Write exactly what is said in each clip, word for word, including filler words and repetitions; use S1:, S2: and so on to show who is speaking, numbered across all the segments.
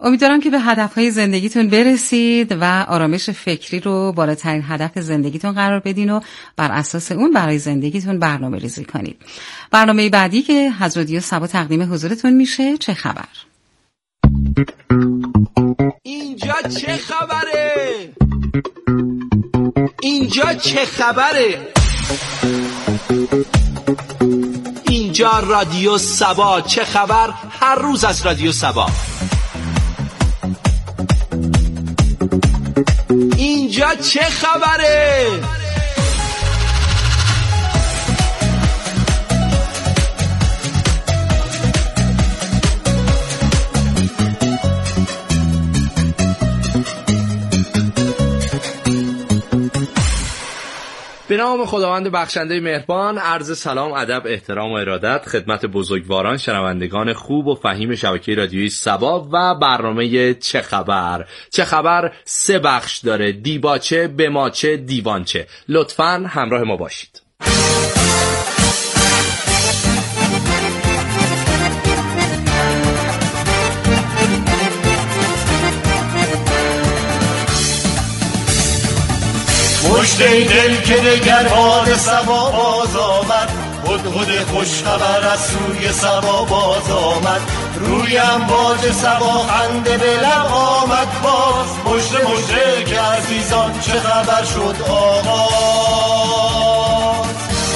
S1: امیدوارم که به هدفهای زندگیتون برسید و آرامش فکری رو بالاترین هدف زندگیتون قرار بدین و بر اساس اون برای زندگیتون برنامه ریزی کنید. برنامه بعدی که از رادیو صبا تقدیم حضورتون میشه چه خبر؟
S2: اینجا چه خبره؟ اینجا چه خبره؟ اینجا رادیو صبا. چه خبر؟ هر روز از رادیو صبا. اینجا چه خبره؟
S3: به نام خداوند بخشنده مهربان، عرض سلام، ادب، احترام و ارادت خدمت بزرگواران شنوندگان خوب و فهیم شبکه رادیویی صبا و برنامه چه خبر. چه خبر سه بخش داره: دیباچه، بماچه، دیوانچه. لطفاً همراه ما باشید.
S4: مشت دل که دگر باد صبا باز آمد، هدهد خوش خبر از سوی صبا باز آمد. روی امواج صبا خنده به لب آمد باز. مشت مشت که عزیزان چه خبر شد آغاز.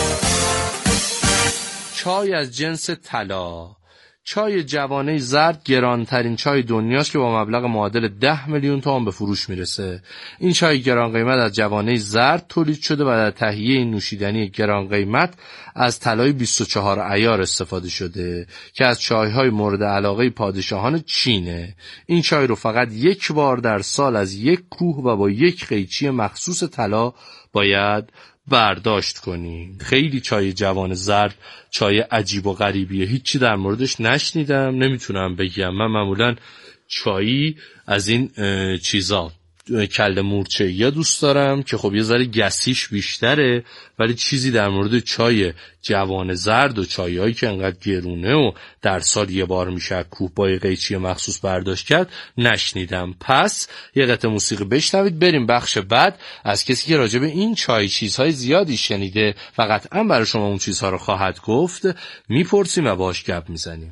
S3: چای از جنس طلا. چای جوانه زرد گرانترین چای دنیاست که با مبلغ معادل ده میلیون تومان به فروش میرسه. این چای گران قیمت از جوانه زرد تولید شده و در تهیه این نوشیدنی گران قیمت از طلای بیست و چهار عیار استفاده شده که از چایهای مورد علاقه پادشاهان چینه. این چای رو فقط یک بار در سال از یک کوه و با یک قیچی مخصوص طلا باید برداشت کنیم. خیلی چای جوان زرد چای عجیب و غریبیه، هیچی در موردش نشنیدم، نمیتونم بگم. من معمولا چایی از این چیزا کله مورچه یا دوست دارم که خب یه ذره گسیش بیشتره، ولی چیزی در مورد چای جوان زرد و چایایی که انقدر گرونه و در سال یه بار میشه کوه با قیچی مخصوص برداشت کرد نشنیدم. پس یه قطعه موسیقی بشنوید، بریم بخش بعد از کسی که راجع به این چای چیزهای زیادی شنیده و قطعا برای شما اون چیزها رو خواهد گفت میپرسیم و باش گپ میزنیم.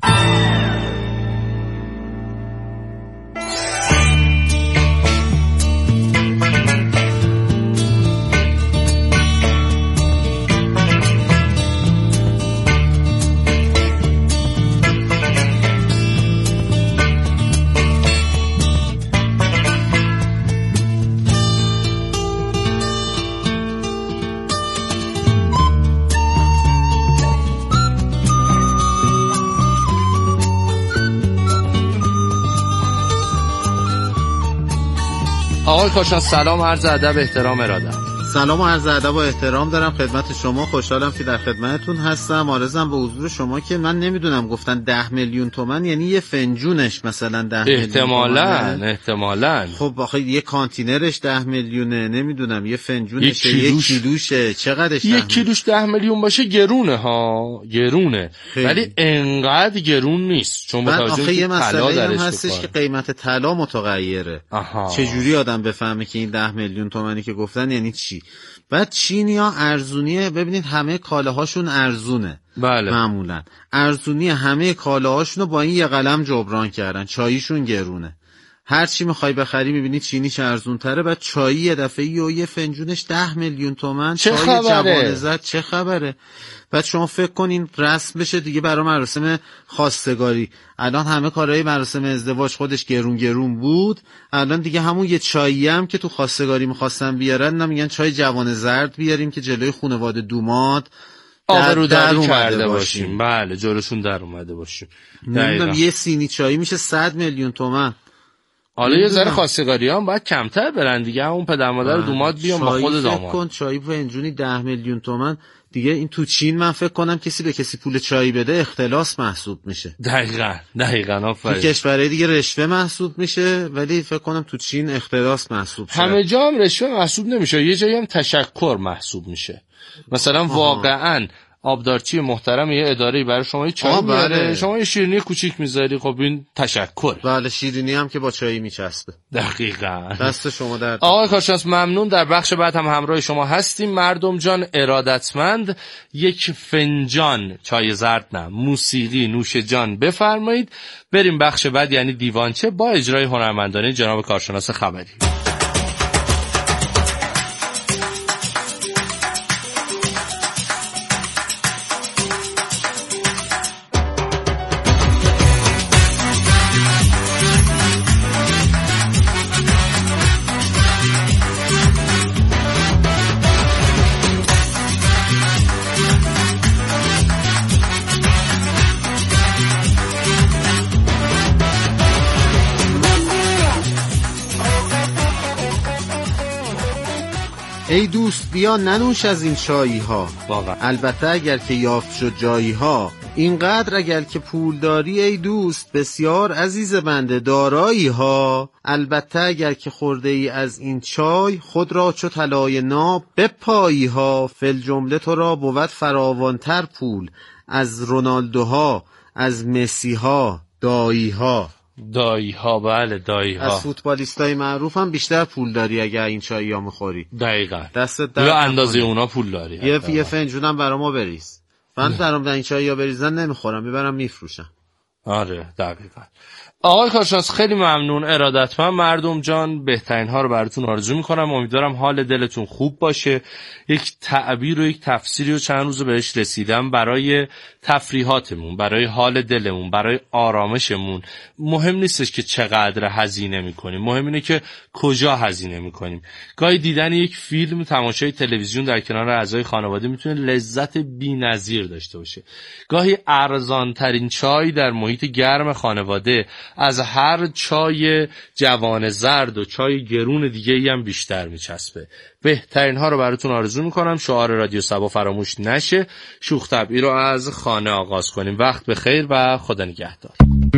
S3: آقای کاشان سلام، عرض ادب، احترام، ارادت.
S5: سلام و عرض ادب و احترام دارم خدمت شما. خوشحالم که در خدمتتون هستم. عرضم به حضور شما که من نمیدونم گفتن ده میلیون تومان یعنی یه فنجونش مثلا ده میلیون
S3: احتمالاً احتمالاً
S5: خب آخه یه کانتینرش ده میلیونه، نمیدونم یه فنجونش یک کیلوش. کیلوشه چقدرش؟
S3: یک کیلوش ده میلیون باشه گرونه ها، گرونه خیلی. ولی انقدر گرون نیست، چون
S5: متوجه یه مسئله هم هستش که قیمت طلا متغیره. چجوری آدم بفهمه که این ده میلیون تومانی که گفتن یعنی چی؟ بعد چینی‌ها ارزونیه، ببینید همه کالاهاشون ارزونه.
S3: بله.
S5: معمولا ارزونی همه کالاهاشونو با این یه قلم جبران کردن. چاییشون گرونه، هر چی میخوای بخری میبینی چینیش ارزون تره. بعد چایی یه دفعه یه فنجونش ده میلیون تومان.
S3: چه
S5: چای
S3: خبره؟
S5: جوان زرد چه خبره؟ بعد شما فکر کنین رسم بشه دیگه برای مراسم خواستگاری. الان همه کارهای مراسم ازدواج خودش گرون گرون بود، الان دیگه همون یه چایی هم که تو خواستگاری میخواستن بیارن میگن چای جوان زرد بیاریم که جلوی خانواده دوماد
S3: آبروداری کرده باشیم. باشیم بله، جلوشون در اومده باشیم.
S5: نمیدونم یه سینی چایی میشه صد میلیون تومان.
S3: حالا یه ذره خواستگاری هم باید کمتر برن دیگه، اون پدر مادر دوماد بیان با خود داماد.
S5: فکر کن چای فنجونی ده میلیون تومان دیگه. این تو چین من فکر کنم کسی به کسی پول چای بده اختلاس محسوب میشه.
S3: دقیقاً دقیقاً آفرین.
S5: تو کشورهای دیگه رشوه محسوب میشه، ولی فکر کنم تو چین اختلاس محسوب شه.
S3: همه جا هم رشوه محسوب نمیشه، یه جایی هم تشکر محسوب میشه. مثلا آها. واقعاً آبدارچی محترم یه اداره برای شما یه چای میاره، بله. شما یه شیرینی کوچیک میذاری، خب این تشکر.
S5: بله شیرینی هم که با چای میچسبه.
S3: دقیقاً.
S5: دست شما درد.
S3: آقای کارشناس ممنون. در بخش بعد هم همراه شما هستیم. مردم جان ارادتمند یک فنجان چای زرد نه موسیقی نوش جان بفرمایید. بریم بخش بعد یعنی دیوانچه با اجرای هنرمندانه جناب کارشناس خبری.
S5: ای دوست بیا ننوش از این چایی ها،
S3: واقعا.
S5: البته اگر که یافت شد جایی ها، اینقدر اگر که پول داری ای دوست بسیار عزیز بنده دارایی ها، البته اگر که خورده ای از این چای خود را چو طلای ناب بپایی ها، فل جمله تو را بود فراوانتر پول از رونالدوها از مسی ها دایی ها.
S3: دایی ها بله دایی ها.
S5: از فوتبالیستای معروف هم بیشتر پول داری اگه این چایی ها میخوری.
S3: دقیقاً.
S5: دستت
S3: یا اندازه اونا پول داری.
S5: یه یه فنجون هم برا ما بریز. من درام این چایی ها بریزن نمیخورم، میبرم میفروشم.
S3: آره دقیقاً. آقای کارشناس خیلی ممنون، ارادتمند. مردم جان بهترین ها رو براتون آرزو میکنم. امیدوارم حال دلتون خوب باشه. یک تعبیر و یک تفسیری رو چند روز بهش رسیدم برای تفریحاتمون، برای حال دلمون، برای آرامشمون. مهم نیستش که چقدر هزینه میکنیم، مهم اینه که کجا هزینه میکنیم. گاهی دیدن یک فیلم، تماشای تلویزیون در کنار اعضای خانواده میتونه لذت بی‌نظیر داشته باشه. گاهی ارزان ترین چای در محیط گرم خانواده از هر چای جوان زرد و چای گرون دیگه ای هم بیشتر میچسبه. بهترین ها رو براتون آرزو میکنم. شعار رادیو صبا فراموش نشه. شوخ طبعی رو از خانه آغاز کنیم. وقت بخیر و خدا نگهدار.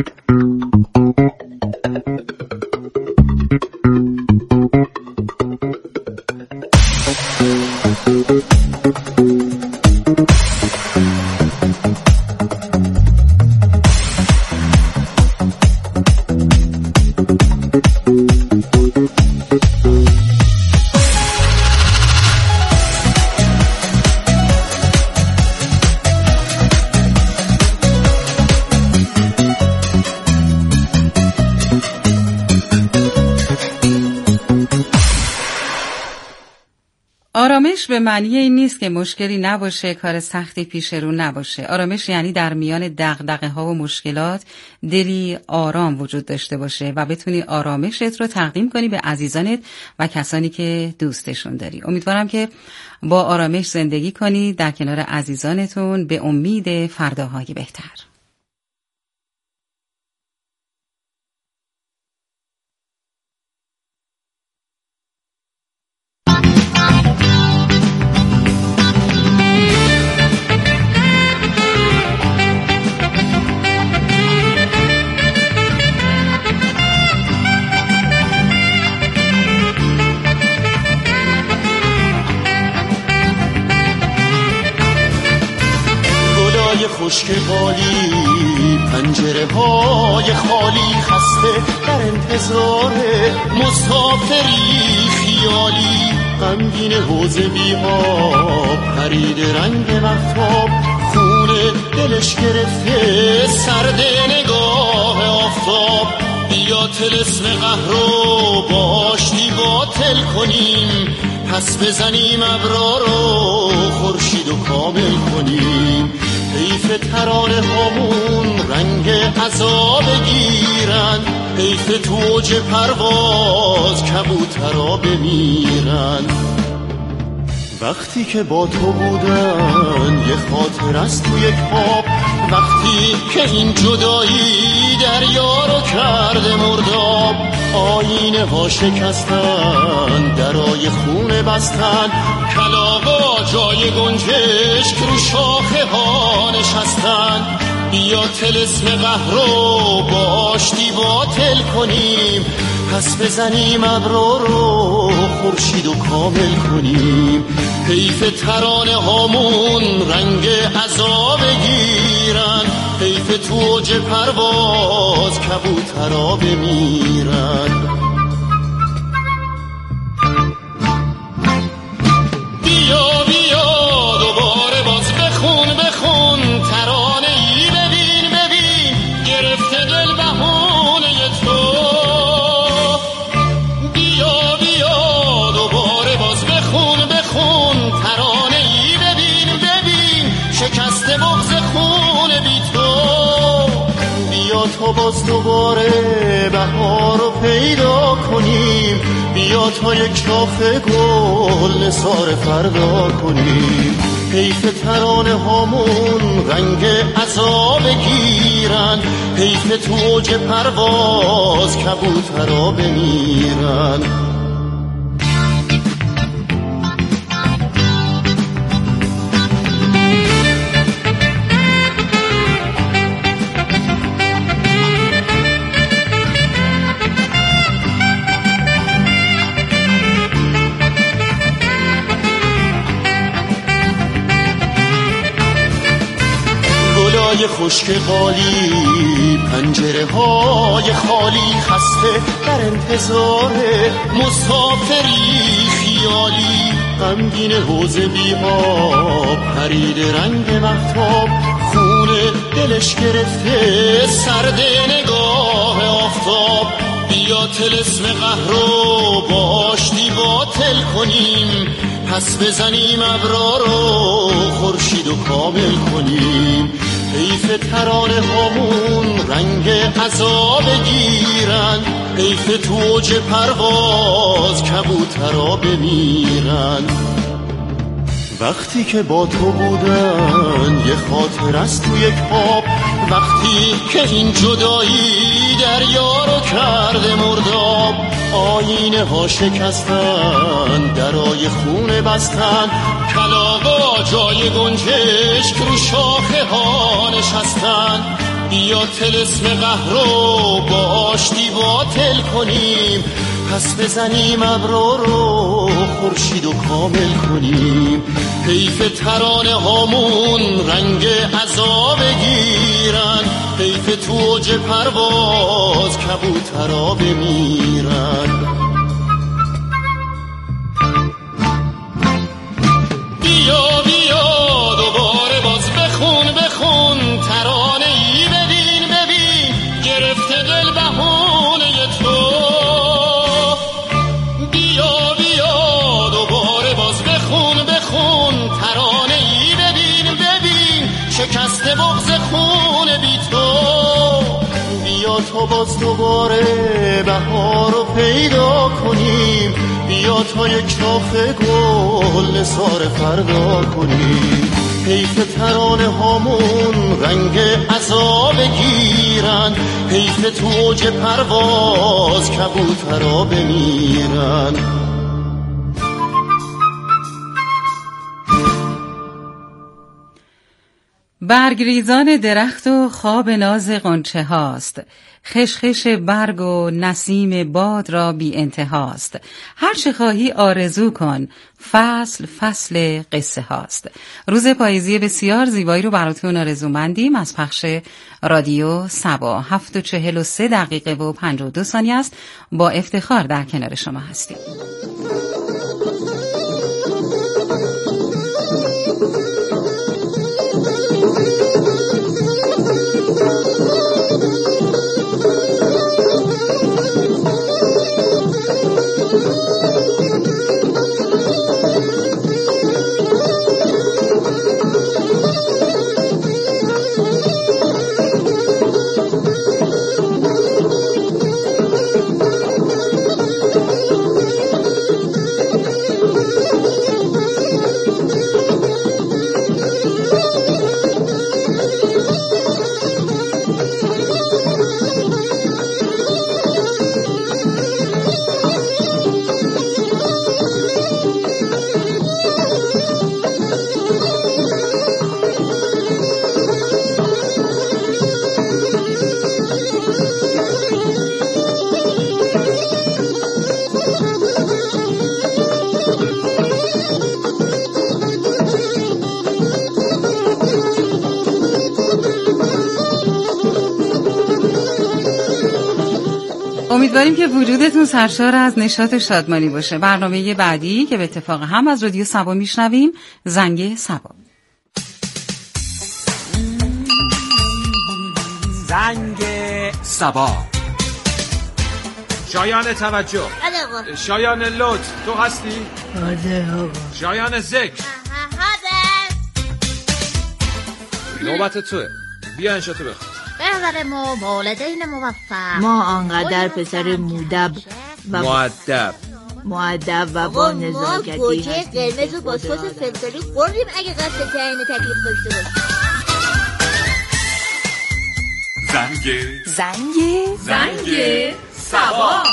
S1: آرامش به معنی این نیست که مشکلی نباشه، کار سختی پیش رو نباشه. آرامش یعنی در میان دغدغه ها و مشکلات دلی آرام وجود داشته باشه و بتونی آرامشت رو تقدیم کنی به عزیزانت و کسانی که دوستشون داری. امیدوارم که با آرامش زندگی کنید در کنار عزیزانتون به امید فرداهای بهتر.
S4: خشک قالی پنجره های خالی خسته در انتظار مسافری خیالی غمگین حوض بی آب پرید رنگ مهتاب خونه دلش گرفته سرد نگاه آفتاب بیا طلسم قهر رو باش باطل کنیم پس بزنیم ابرار رو خورشید و کامل کنیم حیف ترانه هامون رنگ عذاب گیرن حیف تو اوج پرواز کبوترا بمیرن وقتی که با تو بودن یه خاطر است تو یک آب وقتی که این جدایی دریا رو کرده مرداب آینه ها شکستن درای خونه بستن کلاغا جای گنجشک رو شاخه ها نشستن بیا طلسم قهر رو با آشتی باطل کنیم پس بزنیم ابرا رو خورشید و کامل کنیم. حیف ترانه هامون رنگ عزا بگیرن، حیف تو اوج پرواز کبوترا بمیرن. بیا بیا دوباره باز بخون بخون ترانه ای، ببین ببین گرفته دل بهونه تو. بیا بیا دوباره باز بخون بخون ترانه ای، ببین ببین شکسته بغض خون بی تو. بیا تا باز دوباره بهار رو پیدا کنیم، بیا تا یک شاخ گل نثار فردا کنیم. حیف ترانه هامون رنگ عزا بگیرن، حیف تو اوج پرواز کبوترا بمیرن. گلای خشک قالی، پنجره های خالی، خسته در انتظار مسافری خیالی. غمگین حوض بی آب، پرید رنگ مهتاب، خون دلش گرفته سرد نگاه آفتاب. بیا طلسم قهر رو با آشتی باطل کنیم، پس بزنیم ابرا رو خورشید و کامل کنیم. حیف ترانه هامون رنگ عزا بگیرن، حیف تو اوج پرواز کبوترا بمیرن. وقتی که با تو بودن یه خاطر است تو یک آب، وقتی که این جدایی دریا رو کرده مرداب. آینه ها شکستن، درای خونه بستن، کلاغا جای گنجشک رو شاخه ها نشستن. بیا طلسم قهر رو با آشتی باطل کنیم، پس بزنیم ابرا رو خورشید و کامل کنیم. حیف ترانه هامون رنگ عزا بگیرن، حیف تو اوج پرواز کبوترا بمیرن. بیا بیا دوباره باز بخون بخون ترانه ای، ببین ببین گرفته دل بهونه تو. بیا بیا دوباره باز بخون بخون ترانه ای، ببین ببین شکسته بغض خون بی تو. بیا تا باز دوباره بهار رو پیدا کنیم، بیا تا یک شاخ گل نثار فردا کنیم. حیف ترانه هامون رنگ عزا بگیرن، حیف تو اوج پرواز کبوترا بمیرن.
S1: برگریزان درخت و خواب ناز غنچه هاست، خشخش برگ و نسیم باد را بی انتهاست. هر چه خواهی آرزو کن، فصل فصل قصه هاست. روز پاییزی بسیار زیبایی رو براتون آرزومندیم از پخش رادیو سبا. هفت و چهل و سه دقیقه و پنجاه و دو ثانیه است. با افتخار در کنار شما هستیم. امیدواریم که وجودتون سرشار از نشاط و شادمانی باشه. برنامه بعدی که به اتفاق هم از رادیو سبا میشنویم، زنگ سبا.
S2: زنگ سبا. شایان توجه.
S6: آقا.
S2: شایان لطف، تو هستی؟
S6: آده آقا.
S2: شایان ذکر. نوبت توه. بیا انشاتو بخون.
S6: بهتر ما والدین موفق.
S7: ما آنقدر پسر مودب و
S2: مؤدب
S7: مؤدب و با نزاکتی
S6: ما گوجه قرمز و با سس فلفلی خوردیم اگه قصد تعیین تکلیف داشته باشیم.
S2: زنگ
S1: زنگ
S2: زنگ سبا.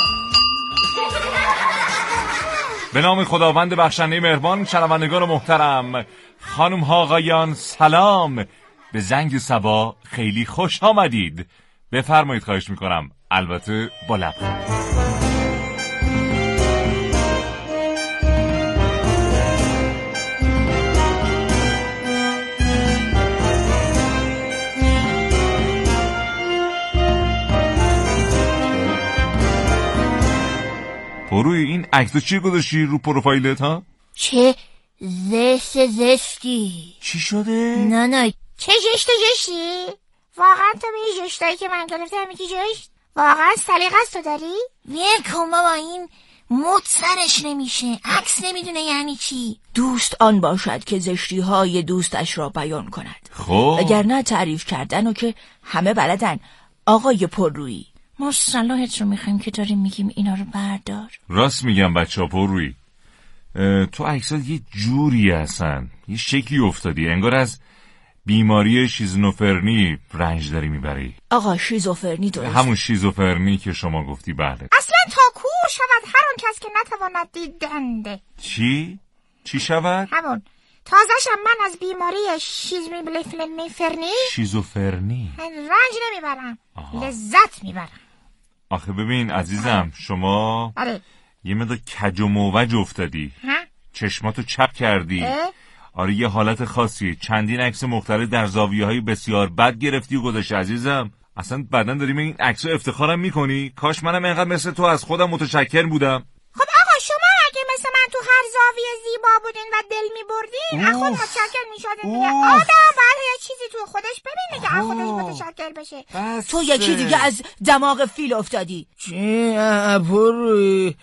S8: به نام خداوند بخشنده مهربان. شنوندگان محترم، خانم ها آقایان، سلام. به زنگ سبا خیلی خوش آمدید. بفرمایید، خواهش میکنم، البته با لبخند. پروی این عکسو چی گذاشتی رو پروفایلت ها؟
S6: چه زشت زشتی.
S8: چی شده؟
S6: نه نه چه جشت جشتی؟ واقعا تو به این جشتایی که من گرفتم میگی جشت؟ واقعا سلیقه است تو داری؟ ویل کن بابا، این مد سرش نمیشه، عکس نمیدونه یعنی چی.
S7: دوست آن باشد که زشتی های دوستش را بیان کند.
S8: خب
S7: وگرنه تعریف کردن و که همه بلدن. آقای پررویی،
S6: ما صلاحت رو میخوایم که داریم میگیم اینا رو بردار.
S8: راست میگم بچه ها. پروی تو عکسات یه جوری هستن، یه شکلی افتادی، انگار از بیماری شیزوفرنی رنج داری میبری.
S7: آقا شیزوفرنی درست؟
S8: همون شیزوفرنی که شما گفتی. بله.
S6: اصلا تا کور شود هر اون کس که نتواند دیدنده.
S8: چی؟ چی شود؟
S6: همون تازه‌شم من از بیماری شیزوفرنی
S8: شیزوفرنی
S6: رنج نمیبرم، لذت میبرم.
S8: آخه ببین عزیزم، شما
S6: آره.
S8: یه مقدار کج و موج افتادی.
S6: ها؟
S8: چشماتو چپ کردی.
S6: اه؟
S8: آره یه حالت خاصی. چندین عکس مختلف در زاویه‌های بسیار بد گرفتی و گذاشتی عزیزم. اصلا بعدن داری به این عکسو افتخارم میکنی؟ کاش منم اینقدر مثل تو از خودم متشکر بودم.
S6: خب آقا شما اگه مثل من تو هر زاویه زیبا بودین و دل میبردین از خود متشکر میشدین دیگه. آدم باید یه چیزی تو خودش ببین دیگه از خودش متشکر بشه.
S7: تو یکی دیگه از دماغ فیل افتادی.
S5: چی؟ پروی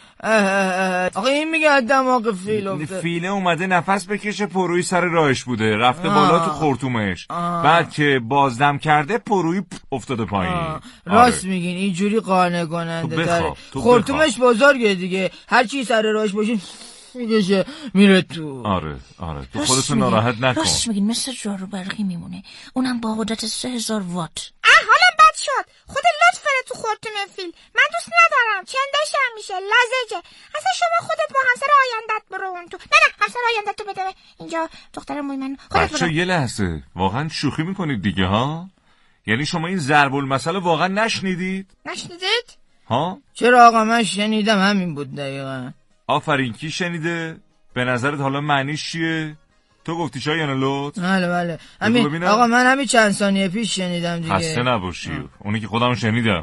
S5: آقا این میگه از دماغ فیل افتاد.
S8: فیله اومده نفس بکشه، پروی سر راهش بوده، رفته بالا تو خرطومش، بعد که بازدم کرده پروی افتاده پایین.
S5: راست
S8: آره.
S5: میگین، اینجوری قانع کننده تره.
S8: تو
S5: خرطومش بزرگه دیگه، هر چی سر راهش باشین میگشه میره تو.
S8: آره آره تو خودتو ناراحت نکن.
S6: راست میگین، مثل جارو برقی میمونه، اونم با قدرت سه هزار وات. اه حالا بد شد، خود لطف بره تو خرطوم فیل. من دوست ندارم، چندشم میشه، لزجه. اصلا شما خودت با همسر آیندت برو اون تو. نه نه همسر آیندت تو بده اینجا دختر موی من. خودت
S8: بچه یه لحظه، واقعا شوخی میکنید دیگه ها؟ یعنی شما این ضرب المثل واقعا نشنیدید؟
S6: نشنیدید؟
S8: ها؟
S5: چرا آقا من شنیدم، همین بود دقیقا.
S8: آفرین. کی شنیده؟ به نظرت حالا معنیش چیه؟ تو گفتی شایان لطف؟
S5: بله بله همین آقا، من همین چند ثانیه پیش شنیدم دیگه.
S8: خسته نباشی. آه. اونی که خودم شنیدم.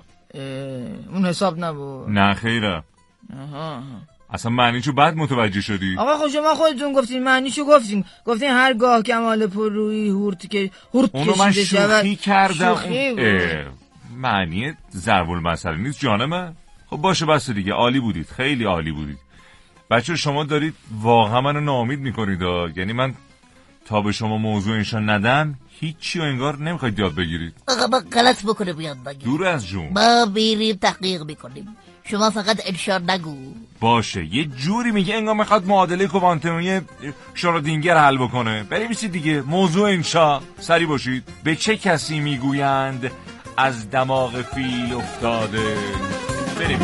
S5: اون حساب نبود.
S8: نه خیره.
S5: آها.
S8: اصلا معنیشو بعد متوجه شدی.
S5: آقا خود شما خودتون گفتین معنیشو گفتین گفتین هرگاه کمال پررویی هورت که هورت
S8: اونو من شوخی کردم.
S5: شوخی
S8: معنی ضرب المثل نیست جان من. خب باشه بس دیگه، عالی بودید، خیلی عالی بودید. بچه شما دارید واقعا منو ناامید میکنید. یعنی من تا به شما موضوع انشان ندم هیچی و انگار نمیخواید یاد بگیرید.
S6: آقا با غلط بکنه بیاد بگید.
S8: دور از جون.
S6: ما بیریم تحقیق میکنیم، شما فقط انشان نگو.
S8: باشه یه جوری میگه انگار میخواد معادله کوانتومی شرودینگر حل بکنه. بریم چی دیگه، موضوع انشا. سری باشید. به چه کسی میگویند از دماغ فیل افتاده؟ بریم.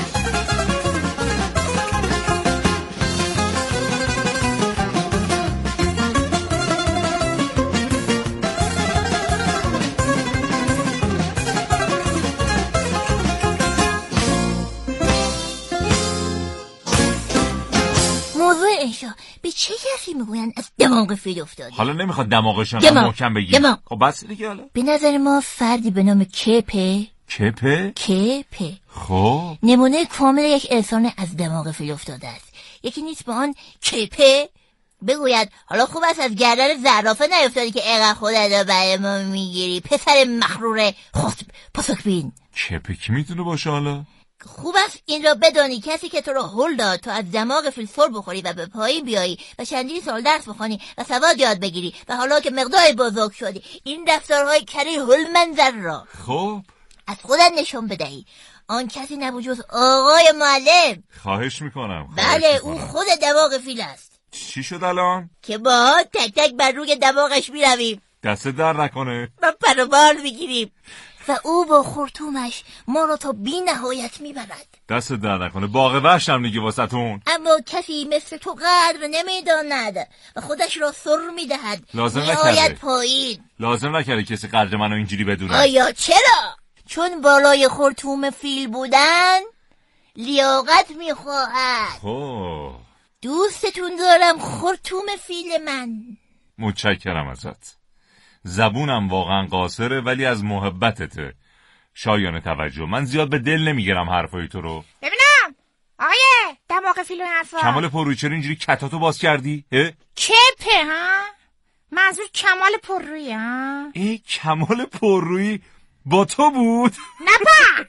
S6: به چه کسی میگوین از دماغ فیل افتاده؟
S8: حالا نمیخواد دماغش هم محکم بگی. خب بس دیگه. حالا
S6: به نظر ما فردی به نام کپه
S8: کپه؟
S7: کپه.
S8: خب
S7: نمونه کامل یک انسان از دماغ فیل افتاده است. یکی نیست به آن کپه بگوید حالا خوب است از گردن زرافه نیفتادی که اینقدر خودت رو برای ما میگیری پسر مخرور خطب پاسکبین.
S8: کپه کی میتونه باشه حالا؟
S7: خوب است این را بدانی کسی که تو را هل داد تا از دماغ فیل سر بخوری و به پایین بیایی و چندین سال درس بخوانی و سواد یاد بگیری و حالا که مقدار بزرگ شدی این رفتارهای کری هل منظر را
S8: خب
S7: از خودت نشون بدهی. آن کسی نبود جز آقای معلم.
S8: خواهش میکنم.
S7: بله او خود دماغ فیل است.
S8: چی شد الان؟
S7: که با تک تک بر روی دماغش میرویم
S8: دست در نکنه
S7: و پر و بال میگیریم و او با خرطومش ما را تا بی نهایت میبرد.
S8: دست در نکنه. باغ وحشم دیگه واسهتون.
S7: اما کسی مثل تو قدر نمیداند و خودش را سر میدهد.
S8: لازم
S7: نهایت
S8: نکرده
S7: پایین.
S8: لازم نکرده کسی قدر منو اینجوری بدونه.
S7: آیا چرا؟ چون بالای خرطوم فیل بودن لیاقت میخواهد.
S8: خب
S7: دوستتون دارم خرطوم فیل من.
S8: متشکرم ازت. زبونم واقعا قاصره ولی از محبتته. شایان توجه. من زیاد به دل نمیگیرم حرفای تو رو.
S6: ببینم آقای دماغ فیل و حرفا.
S8: کمال پررویی چرا اینجوری کتاتو باز کردی؟
S6: کپه ها؟ منظور کمال پررویی ها؟
S8: ای کمال پررویی با تو بود؟
S6: نه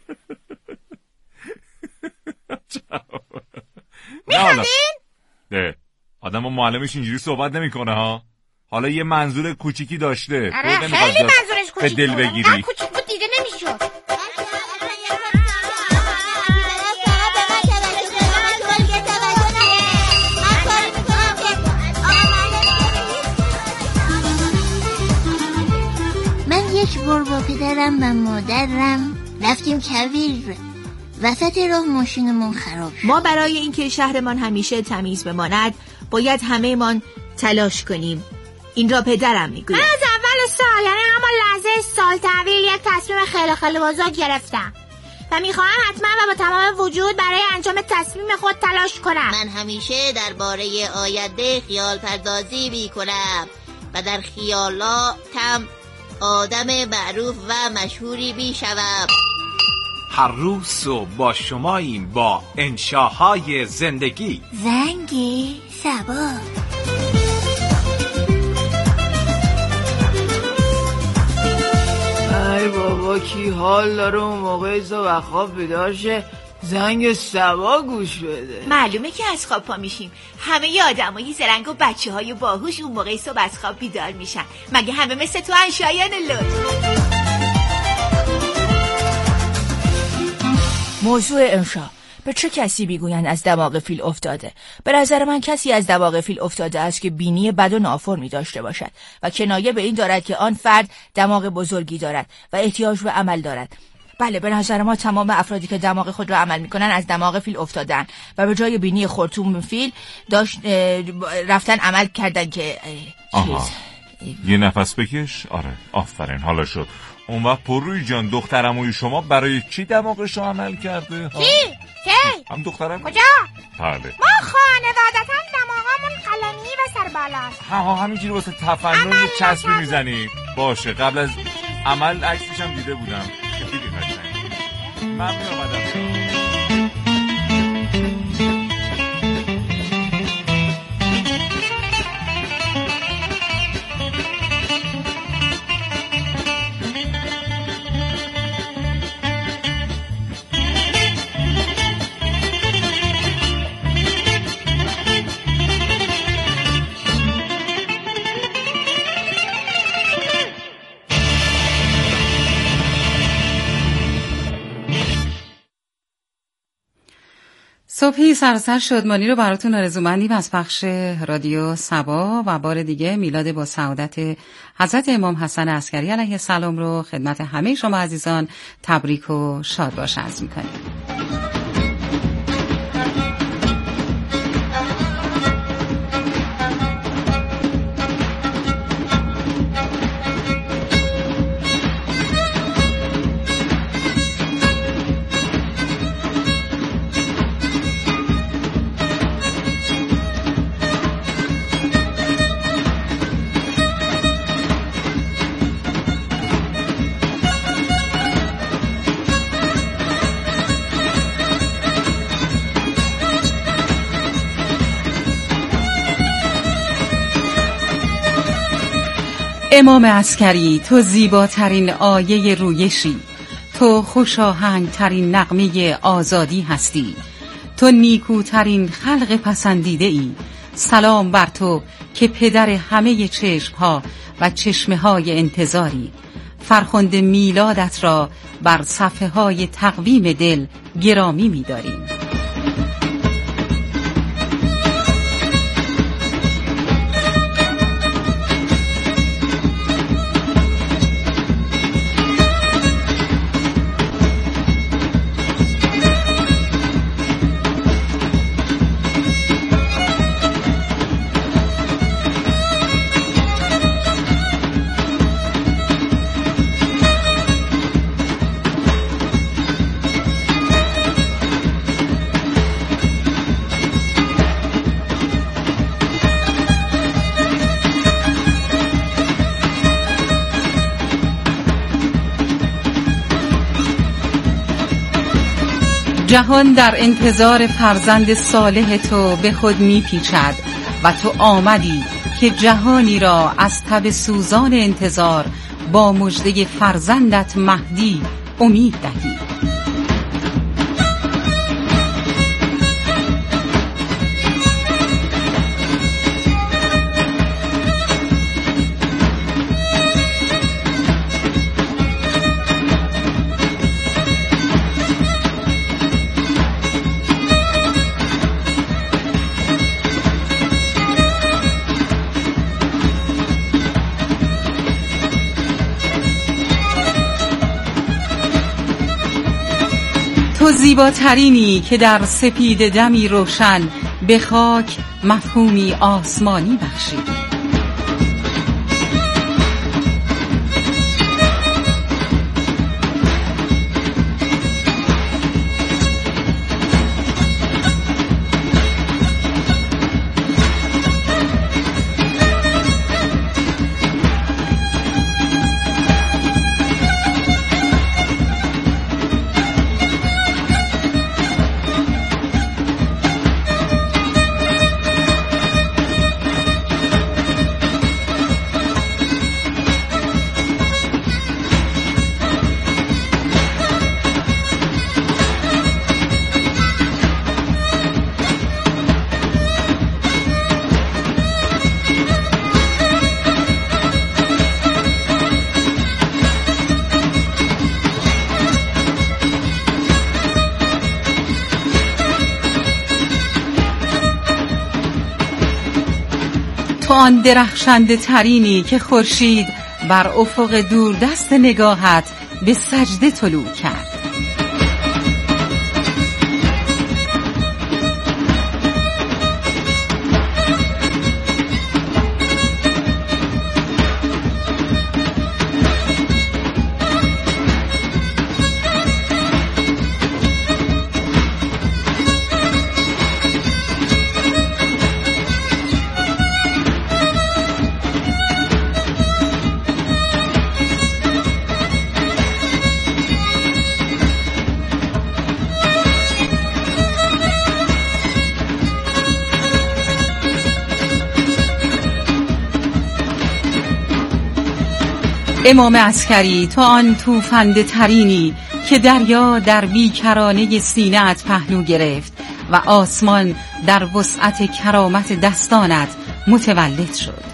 S6: میخندین؟
S8: ده آدم و معلمش اینجوری صحبت نمیکنه ها. حالا یه منظور کوچیکی داشته.
S6: آره خیلی منظورش کوچیکی
S8: به دل بگیری.
S6: نه کوچیک بود دیگه نمیشد.
S7: من یک بار با پدرم و مادرم رفتیم کویر. وسط راه ماشینمون خراب شد.
S9: ما برای اینکه شهرمان همیشه تمیز بماند باید همه من تلاش کنیم. این را پدرم میگوید.
S6: من از اول سال یعنی همون لحظه سال تحویل یک تصمیم خیلی خیلی بزرگ گرفتم و میخواهم حتما و با تمام وجود برای انجام تصمیم خود تلاش کنم.
S7: من همیشه درباره آینده خیال پردازی میکنم و در خیالاتم آدم معروف و مشهوری میشوم.
S2: هر روز صبح با شماییم با انشاهای زندگی.
S7: زنگ سبا.
S10: ای بابا کی حال داره اون موقع صبح خواب بیدار شه زنگ سبا گوش بده.
S9: معلومه که از خواب پا میشیم. همه ی آدمای زرنگ و بچه های باهوش اون موقع صبح از خواب بیدار میشن. مگه همه مثل تو ان شایان لطف؟
S7: موضوع انشا. به چه کسی میگویند از دماغ فیل افتاده؟ به نظر من کسی از دماغ فیل افتاده است که بینی بد و نافرمی داشته باشد و کنایه به این دارد که آن فرد دماغ بزرگی دارد و احتیاج به عمل دارد. بله به نظر ما تمام افرادی که دماغ خود را عمل میکنن از دماغ فیل افتادن و به جای بینی خرطوم فیل داشت رفتن عمل کردن که
S8: آها. یه نفس بکش. آره آفرین حالا شد. اون وقت پررویی جان دخترموی شما برای چی دماغش رو عمل کرده؟
S6: کی؟ کی؟
S8: هم دخترم؟
S6: کجا؟
S8: بله
S6: ما خانوادتا دماغمون قلمی و سربالاست.
S8: ها ها همینجوری واسه تفنن یه چسبی میزنی. باشه قبل از عمل عکسش هم دیده بودم. خیلی قشنگ. من میامدم.
S1: صبحی سراسر شادمانی رو براتون آرزومندیم از پخش رادیو سبا و بار دیگه میلاد با سعادت حضرت امام حسن عسکری علیه السلام رو خدمت همه شما عزیزان تبریک و شاد باش عرض می‌کنیم. امام عسکری، تو زیباترین آیه رویشی، تو خوشاهنگترین نغمه آزادی هستی، تو نیکوترین خلق پسندیده ای. سلام بر تو که پدر همه چشمها و چشمه های انتظاری. فرخنده میلادت را بر صفحه های تقویم دل گرامی می‌داریم. جهان در انتظار فرزند صالح تو به خود میپیچد و تو آمدی که جهانی را از تب سوزان انتظار با مژده فرزندت مهدی امید دهی. تو زیباترینی که در سپید دمی روشن به خاک مفهومی آسمانی بخشیدی. تو آن درخشنده ترینی که خورشید بر افق دوردست نگاهت به سجده طلوع کرد. امام عسکری، تو آن توفنده ترینی که دریا در بیکرانه سینه‌ات پهلو گرفت و آسمان در وسعت کرامت دستانت متولد شد.